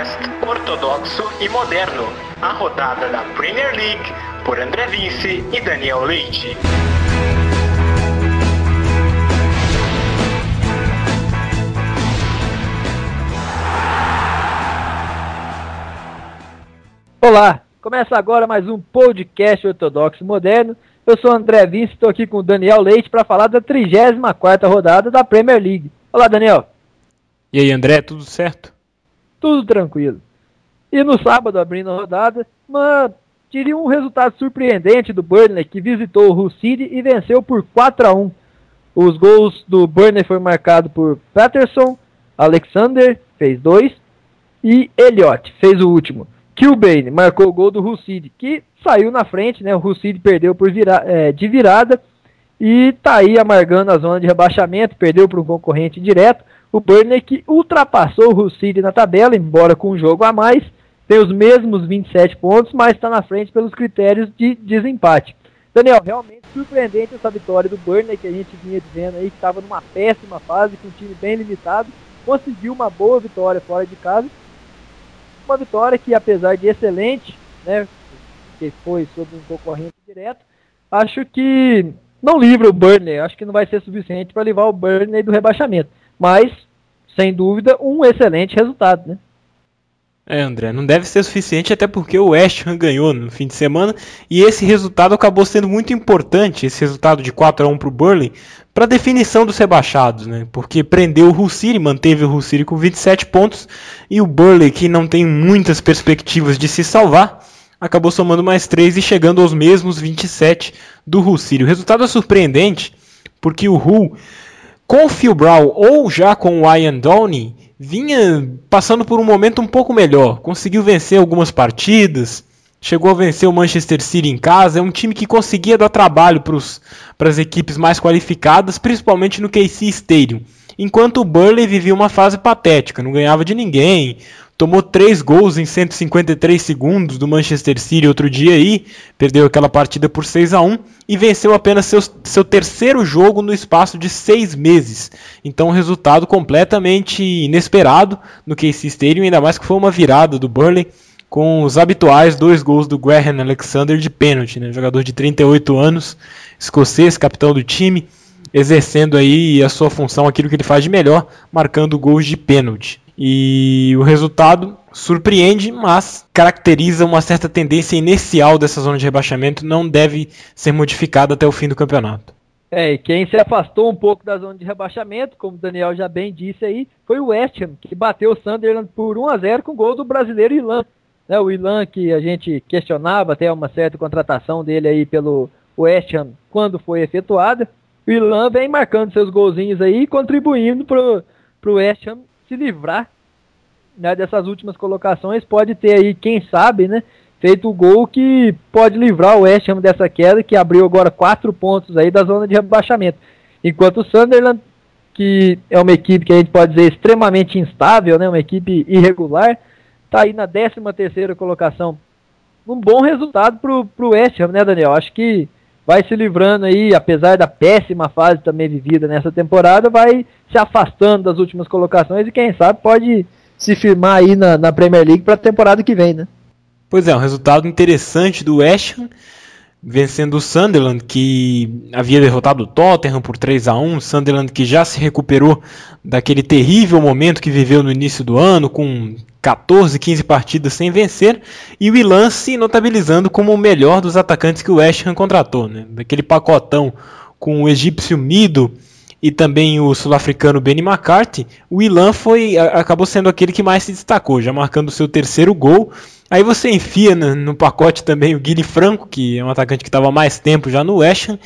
podcast ortodoxo e moderno. A rodada da Premier League por André Vince e Daniel Leite. Olá, começa agora mais um podcast ortodoxo moderno. Eu sou o André Vince, estou aqui com o Daniel Leite para falar da 34ª rodada da Premier League. Olá, Daniel. E aí, André, tudo certo? Tudo tranquilo. E no sábado, abrindo a rodada, diria um resultado surpreendente do Burnley, que visitou o Hull City e venceu por 4-1. Os gols do Burnley foram marcados por Patterson, Alexander fez 2 e Elliott fez o último. Kilbane marcou o gol do Hull City, que saiu na frente, né? O Hull City perdeu de virada e tá aí amargando a zona de rebaixamento, perdeu para um concorrente direto. O Burnley que ultrapassou o Hull City na tabela, embora com um jogo a mais, tem os mesmos 27 pontos, mas está na frente pelos critérios de desempate. Daniel, realmente surpreendente essa vitória do Burnley, que a gente vinha dizendo aí que estava numa péssima fase, com um time bem limitado, conseguiu uma boa vitória fora de casa. Uma vitória que, apesar de excelente, né, que foi sobre um concorrente direto, acho que não livra o Burnley, acho que não vai ser suficiente para livrar o Burnley do rebaixamento. Mas, sem dúvida, um excelente resultado, né? André, não deve ser suficiente, até porque o West Ham ganhou no fim de semana e esse resultado acabou sendo muito importante, esse resultado de 4-1 para o Burnley, para a definição dos rebaixados, né? Porque prendeu o Hull City, manteve o Hull City com 27 pontos e o Burnley, que não tem muitas perspectivas de se salvar, acabou somando mais 3 e chegando aos mesmos 27 do Hull City. O resultado é surpreendente porque o Hull, com o Phil Brown ou já com o Ian Downey, vinha passando por um momento um pouco melhor. Conseguiu vencer algumas partidas, chegou a vencer o Manchester City em casa. É um time que conseguia dar trabalho para as equipes mais qualificadas, principalmente no KC Stadium. Enquanto o Burnley vivia uma fase patética, não ganhava de ninguém. Tomou 3 gols em 153 segundos do Manchester City outro dia aí, perdeu aquela partida por 6-1 e venceu apenas seu terceiro jogo no espaço de 6 meses. Então um resultado completamente inesperado no KC Stadium, ainda mais que foi uma virada do Burnley com os habituais 2 gols do Graham Alexander de pênalti, né? Jogador de 38 anos, escocês, capitão do time, exercendo aí a sua função, aquilo que ele faz de melhor, marcando gols de pênalti. E o resultado surpreende, mas caracteriza uma certa tendência inicial dessa zona de rebaixamento, não deve ser modificada até o fim do campeonato. E quem se afastou um pouco da zona de rebaixamento, como o Daniel já bem disse aí, foi o West Ham, que bateu o Sunderland por 1-0 com gol do brasileiro Ilan. O Ilan, que a gente questionava até uma certa contratação dele aí pelo West Ham quando foi efetuada, o Ilan vem marcando seus golzinhos aí e contribuindo pro West Ham se livrar, né, dessas últimas colocações. Pode ter aí, quem sabe, né, feito o gol que pode livrar o West Ham dessa queda, que abriu agora 4 pontos aí da zona de rebaixamento. Enquanto o Sunderland, que é uma equipe que a gente pode dizer extremamente instável, né, uma equipe irregular, está aí na 13ª colocação. Um bom resultado pro West Ham, né, Daniel? Acho que vai se livrando aí, apesar da péssima fase também vivida nessa temporada, vai se afastando das últimas colocações e quem sabe pode se firmar aí na Premier League para a temporada que vem, né? Pois é, um resultado interessante do West Ham, vencendo o Sunderland, que havia derrotado o Tottenham por 3-1, Sunderland que já se recuperou daquele terrível momento que viveu no início do ano, com 14, 15 partidas sem vencer, e o Ilan se notabilizando como o melhor dos atacantes que o West Ham contratou, né? Daquele pacotão com o egípcio Mido e também o sul-africano Benny McCarthy, o Ilan acabou sendo aquele que mais se destacou, já marcando o seu terceiro gol. Aí você enfia no pacote também o Guilherme Franco, que é um atacante que estava mais tempo já no West Ham,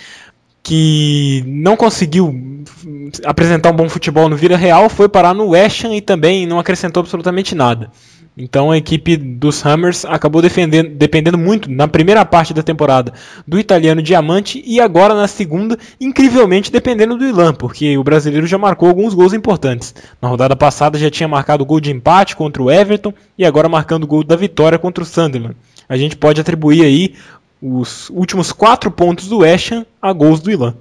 que não conseguiu apresentar um bom futebol no Villarreal, foi parar no West Ham e também não acrescentou absolutamente nada. Então a equipe dos Hammers acabou dependendo muito, na primeira parte da temporada, do italiano Diamante e agora na segunda, incrivelmente dependendo do Ilan, porque o brasileiro já marcou alguns gols importantes. Na rodada passada já tinha marcado gol de empate contra o Everton e agora marcando o gol da vitória contra o Sunderland. A gente pode atribuir aí os últimos 4 pontos do West Ham a gols do Ilan.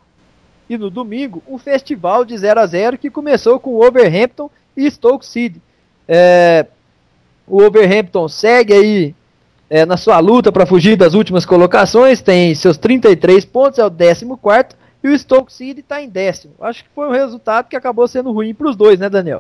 E no domingo, um festival de 0-0 que começou com o Wolverhampton e Stoke City. o Wolverhampton segue aí na sua luta para fugir das últimas colocações, tem seus 33 pontos, é o 14º, e o Stoke City está em 10º. Acho que foi um resultado que acabou sendo ruim para os dois, né, Daniel?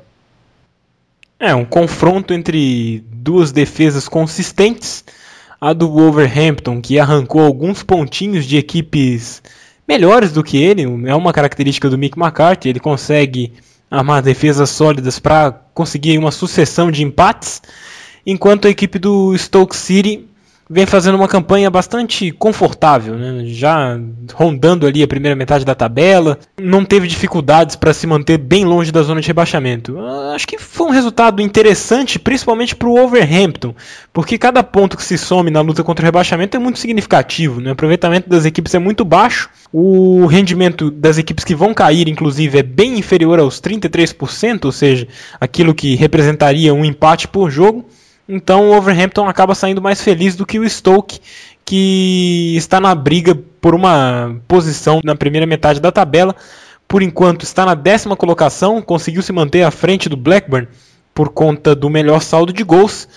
Um confronto entre duas defesas consistentes. A do Wolverhampton, que arrancou alguns pontinhos de equipes melhores do que ele, é uma característica do Mick McCarthy, ele consegue armar defesas sólidas para conseguir uma sucessão de empates, enquanto a equipe do Stoke City vem fazendo uma campanha bastante confortável, né? Já rondando ali a primeira metade da tabela, não teve dificuldades para se manter bem longe da zona de rebaixamento. Acho que foi um resultado interessante, principalmente para o Wolverhampton, porque cada ponto que se some na luta contra o rebaixamento é muito significativo, né? O aproveitamento das equipes é muito baixo, o rendimento das equipes que vão cair, inclusive, é bem inferior aos 33%, ou seja, aquilo que representaria um empate por jogo. Então o Wolverhampton acaba saindo mais feliz do que o Stoke, que está na briga por uma posição na primeira metade da tabela. Por enquanto está na 10ª colocação, conseguiu se manter à frente do Blackburn por conta do melhor saldo de gols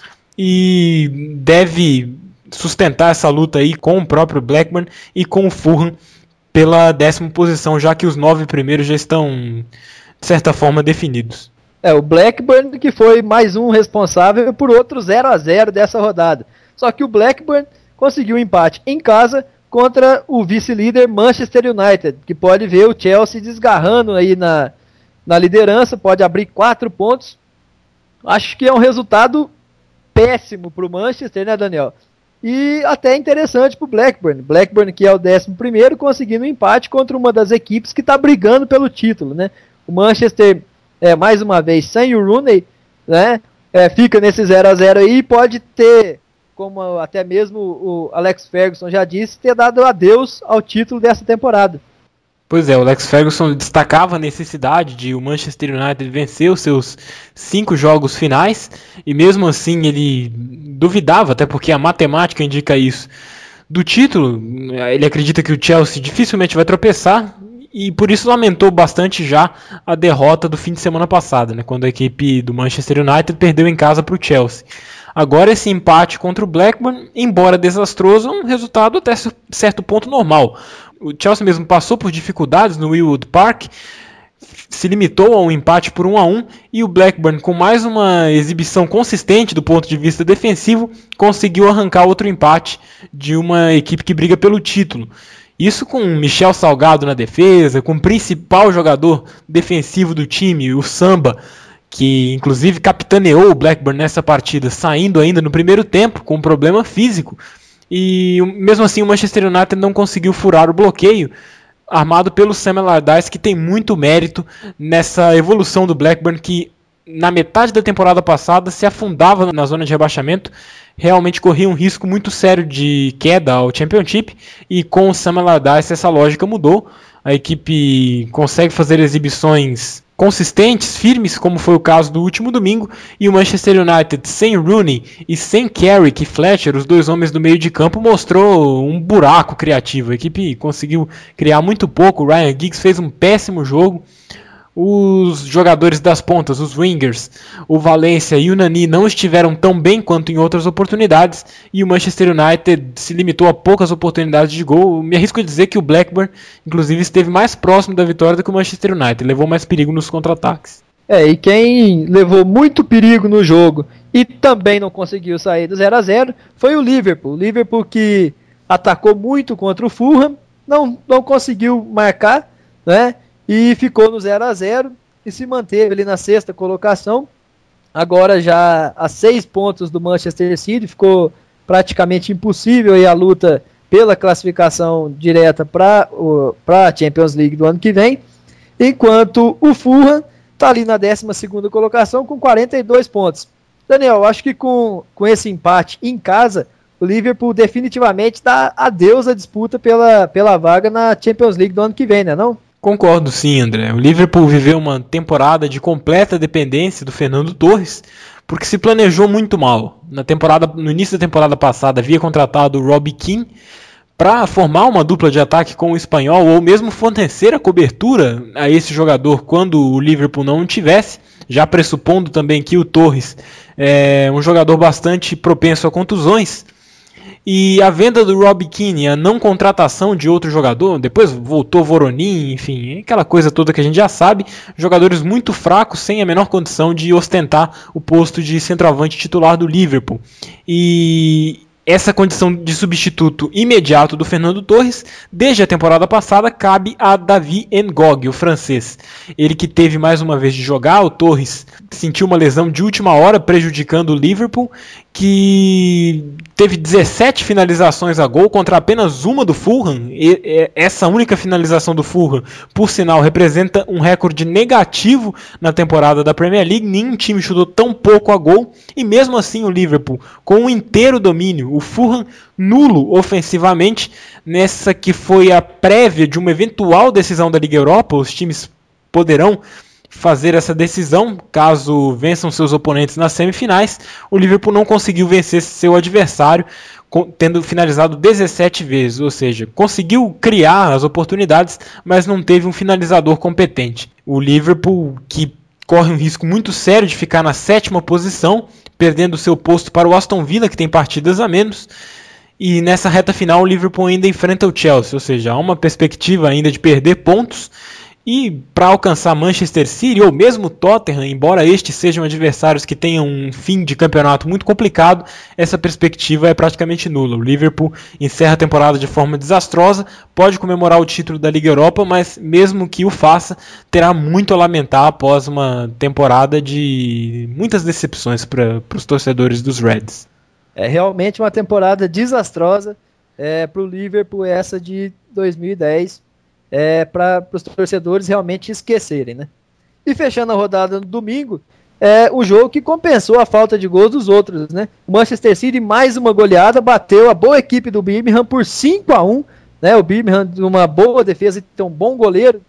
e deve sustentar essa luta aí com o próprio Blackburn e com o Fulham pela 10ª posição, já que os 9 primeiros já estão, de certa forma, definidos. O Blackburn que foi mais um responsável por outro 0-0 dessa rodada. Só que o Blackburn conseguiu um empate em casa contra o vice-líder Manchester United, que pode ver o Chelsea desgarrando aí na liderança, pode abrir 4 pontos. Acho que é um resultado péssimo para o Manchester, né, Daniel? E até interessante para o Blackburn. Blackburn, que é o 11º, conseguindo um empate contra uma das equipes que está brigando pelo título, né? O Manchester, mais uma vez, sem o Rooney, né? Fica nesse 0-0 aí e pode ter, como até mesmo o Alex Ferguson já disse, ter dado adeus ao título dessa temporada. Pois é, o Alex Ferguson destacava a necessidade de o Manchester United vencer os seus 5 jogos finais, e mesmo assim ele duvidava, até porque a matemática indica isso, do título. Ele acredita que o Chelsea dificilmente vai tropeçar, e por isso lamentou bastante já a derrota do fim de semana passado, né, quando a equipe do Manchester United perdeu em casa para o Chelsea. Agora esse empate contra o Blackburn, embora desastroso, é um resultado até certo ponto normal. O Chelsea mesmo passou por dificuldades no Ewood Park, se limitou a um empate por 1-1, e o Blackburn, com mais uma exibição consistente do ponto de vista defensivo, conseguiu arrancar outro empate de uma equipe que briga pelo título. Isso com Michel Salgado na defesa, com o principal jogador defensivo do time, o Samba, que inclusive capitaneou o Blackburn nessa partida, saindo ainda no primeiro tempo com um problema físico. E mesmo assim o Manchester United não conseguiu furar o bloqueio armado pelo Sam Allardyce, que tem muito mérito nessa evolução do Blackburn, que na metade da temporada passada se afundava na zona de rebaixamento, realmente corria um risco muito sério de queda ao Championship, e com o Sam Allardyce essa lógica mudou. A equipe consegue fazer exibições consistentes, firmes, como foi o caso do último domingo, e o Manchester United sem Rooney e sem Carrick e Fletcher, os dois homens do meio de campo, mostrou um buraco criativo. A equipe conseguiu criar muito pouco, o Ryan Giggs fez um péssimo jogo, os jogadores das pontas, os wingers, o Valencia e o Nani não estiveram tão bem quanto em outras oportunidades, e o Manchester United se limitou a poucas oportunidades de gol. Me arrisco a dizer que o Blackburn, inclusive, esteve mais próximo da vitória do que o Manchester United, levou mais perigo nos contra-ataques. E quem levou muito perigo no jogo e também não conseguiu sair do 0-0 foi o Liverpool. O Liverpool que atacou muito contra o Fulham, não conseguiu marcar, né? E ficou no 0-0 e se manteve ali na 6ª colocação. Agora já a 6 pontos do Manchester City, ficou praticamente impossível aí a luta pela classificação direta para a Champions League do ano que vem. Enquanto o Fulham está ali na 12ª colocação com 42 pontos. Daniel, acho que com esse empate em casa, o Liverpool definitivamente dá adeus à disputa pela vaga na Champions League do ano que vem, né não? Concordo sim, André. O Liverpool viveu uma temporada de completa dependência do Fernando Torres, porque se planejou muito mal. No início da temporada passada havia contratado o Robbie Keane para formar uma dupla de ataque com o espanhol, ou mesmo fornecer a cobertura a esse jogador quando o Liverpool não o tivesse, já pressupondo também que o Torres é um jogador bastante propenso a contusões. E a venda do Rob Keane, a não contratação de outro jogador, depois voltou Voronin, enfim, aquela coisa toda que a gente já sabe, jogadores muito fracos, sem a menor condição de ostentar o posto de centroavante titular do Liverpool. E essa condição de substituto imediato do Fernando Torres, desde a temporada passada, cabe a David Ngog, o francês. Ele que teve mais uma vez de jogar, o Torres sentiu uma lesão de última hora, prejudicando o Liverpool, que teve 17 finalizações a gol contra apenas uma do Fulham. Essa única finalização do Fulham, por sinal, representa um recorde negativo na temporada da Premier League. Nenhum time chutou tão pouco a gol, e mesmo assim o Liverpool, com um inteiro domínio, o Fulham nulo ofensivamente, nessa que foi a prévia de uma eventual decisão da Liga Europa. Os times poderão fazer essa decisão caso vençam seus oponentes nas semifinais. O Liverpool não conseguiu vencer seu adversário, tendo finalizado 17 vezes, ou seja, conseguiu criar as oportunidades, mas não teve um finalizador competente. O Liverpool, que corre um risco muito sério de ficar na 7ª posição, perdendo seu posto para o Aston Villa, que tem partidas a menos. E nessa reta final o Liverpool ainda enfrenta o Chelsea, ou seja, há uma perspectiva ainda de perder pontos. E para alcançar Manchester City ou mesmo Tottenham, embora estes sejam adversários que tenham um fim de campeonato muito complicado, essa perspectiva é praticamente nula. O Liverpool encerra a temporada de forma desastrosa, pode comemorar o título da Liga Europa, mas mesmo que o faça, terá muito a lamentar após uma temporada de muitas decepções para os torcedores dos Reds. É realmente uma temporada desastrosa para o Liverpool, essa de 2010. Para os torcedores realmente esquecerem, né? E fechando a rodada no domingo, o jogo que compensou a falta de gols dos outros, né? O Manchester City, mais uma goleada, bateu a boa equipe do Birmingham por 5-1, né? O Birmingham, uma boa defesa e tem um bom goleiro,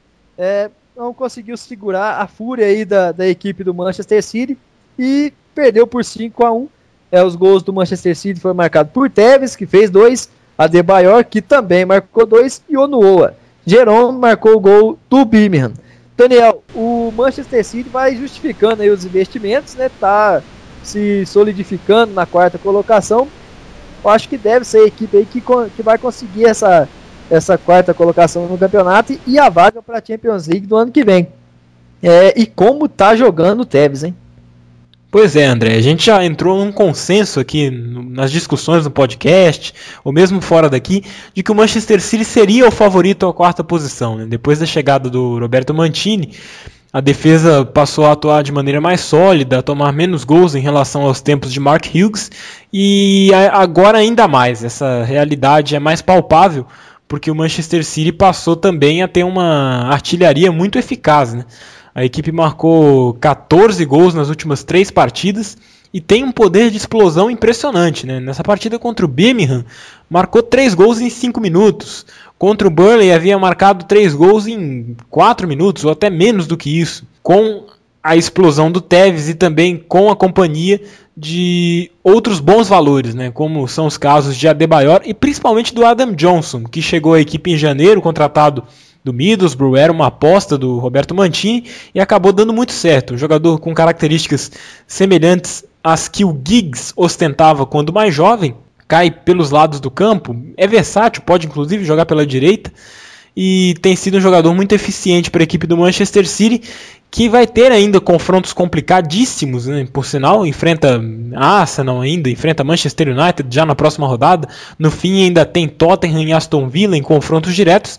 não conseguiu segurar a fúria aí da equipe do Manchester City e perdeu por 5-1. Os gols do Manchester City foram marcados por Tevez, que fez 2, Adebayor, que também marcou 2, e Onuoha. Jerome marcou o gol do Birmingham. Daniel, o Manchester City vai justificando aí os investimentos, né? Tá se solidificando na 4ª colocação. Eu acho que deve ser a equipe aí que vai conseguir essa 4ª colocação no campeonato e a vaga para a Champions League do ano que vem. E como tá jogando o Tevez, hein? Pois é, André, a gente já entrou num consenso aqui nas discussões no podcast, ou mesmo fora daqui, de que o Manchester City seria o favorito à 4ª posição, né? Depois da chegada do Roberto Mancini, a defesa passou a atuar de maneira mais sólida, a tomar menos gols em relação aos tempos de Mark Hughes, e agora ainda mais, essa realidade é mais palpável, porque o Manchester City passou também a ter uma artilharia muito eficaz, né? A equipe marcou 14 gols nas últimas 3 partidas e tem um poder de explosão impressionante, né? Nessa partida contra o Birmingham, marcou 3 gols em 5 minutos. Contra o Burnley havia marcado 3 gols em 4 minutos, ou até menos do que isso. Com a explosão do Tevez e também com a companhia de outros bons valores, né? Como são os casos de Adebayor e principalmente do Adam Johnson, que chegou à equipe em janeiro, contratado do Middlesbrough, era uma aposta do Roberto Mancini e acabou dando muito certo. Um jogador com características semelhantes às que o Giggs ostentava quando mais jovem, cai pelos lados do campo, é versátil, pode inclusive jogar pela direita e tem sido um jogador muito eficiente para a equipe do Manchester City, que vai ter ainda confrontos complicadíssimos, né? Por sinal, enfrenta Arsenal ainda, enfrenta Manchester United já na próxima rodada, no fim ainda tem Tottenham e Aston Villa em confrontos diretos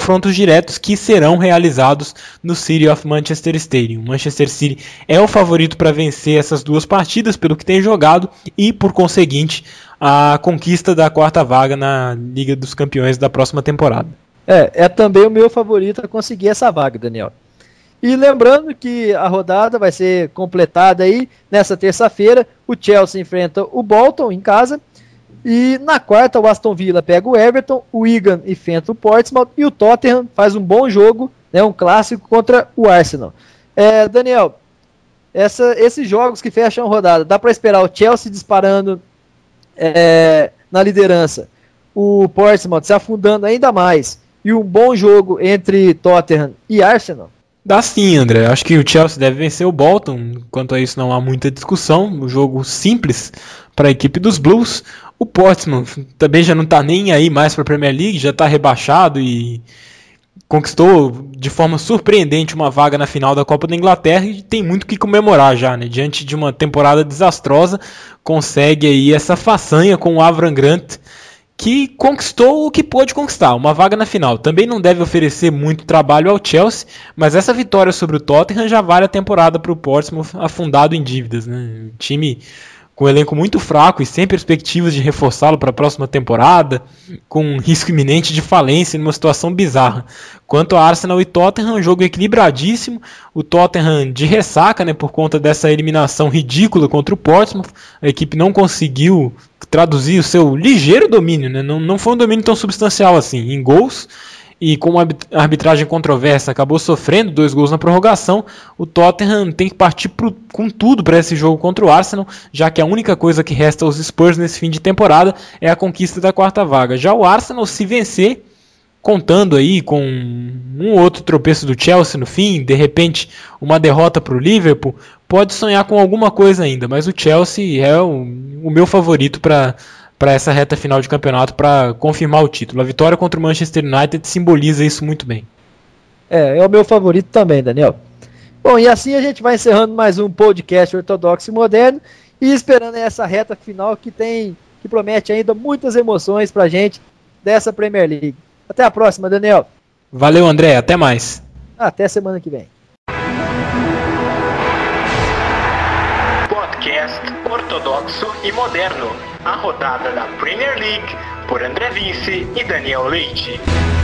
que serão realizados no City of Manchester Stadium. Manchester City é o favorito para vencer essas 2 partidas pelo que tem jogado e, por conseguinte, a conquista da 4ª vaga na Liga dos Campeões da próxima temporada. É também o meu favorito a conseguir essa vaga, Daniel. E lembrando que a rodada vai ser completada aí nessa terça-feira. O Chelsea enfrenta o Bolton em casa. E na 4ª o Aston Villa pega o Everton, o Wigan enfrenta o Portsmouth e o Tottenham faz um bom jogo, né, um clássico contra o Arsenal. Daniel, esses jogos que fecham a rodada, dá para esperar o Chelsea disparando na liderança, o Portsmouth se afundando ainda mais e um bom jogo entre Tottenham e Arsenal? Dá sim, André. Acho que o Chelsea deve vencer o Bolton. Quanto a isso, não há muita discussão. Um jogo simples para a equipe dos Blues. O Portsmouth também já não está nem aí mais para a Premier League, já está rebaixado e conquistou de forma surpreendente uma vaga na final da Copa da Inglaterra e tem muito que comemorar já, né? Diante de uma temporada desastrosa, consegue aí essa façanha com o Avram Grant, que conquistou o que pôde conquistar, uma vaga na final. Também não deve oferecer muito trabalho ao Chelsea, mas essa vitória sobre o Tottenham já vale a temporada para o Portsmouth afundado em dívidas, né? O time com um elenco muito fraco e sem perspectivas de reforçá-lo para a próxima temporada, com um risco iminente de falência numa situação bizarra. Quanto a Arsenal e Tottenham, um jogo equilibradíssimo, o Tottenham de ressaca, né, por conta dessa eliminação ridícula contra o Portsmouth, a equipe não conseguiu traduzir o seu ligeiro domínio, né, não foi um domínio tão substancial assim, em gols, e com a arbitragem controversa acabou sofrendo 2 gols na prorrogação, o Tottenham tem que partir com tudo para esse jogo contra o Arsenal, já que a única coisa que resta aos Spurs nesse fim de temporada é a conquista da 4ª vaga. Já o Arsenal, se vencer, contando aí com um outro tropeço do Chelsea no fim, de repente uma derrota para o Liverpool, pode sonhar com alguma coisa ainda, mas o Chelsea é o meu favorito para essa reta final de campeonato, para confirmar o título. A vitória contra o Manchester United simboliza isso muito bem. É o meu favorito também, Daniel. Bom, e assim a gente vai encerrando mais um podcast ortodoxo e moderno e esperando essa reta final que promete ainda muitas emoções pra gente dessa Premier League. Até a próxima, Daniel. Valeu, André. Até mais. Até semana que vem. Podcast ortodoxo e moderno. A rodada da Premier League por André Vince e Daniel Leite.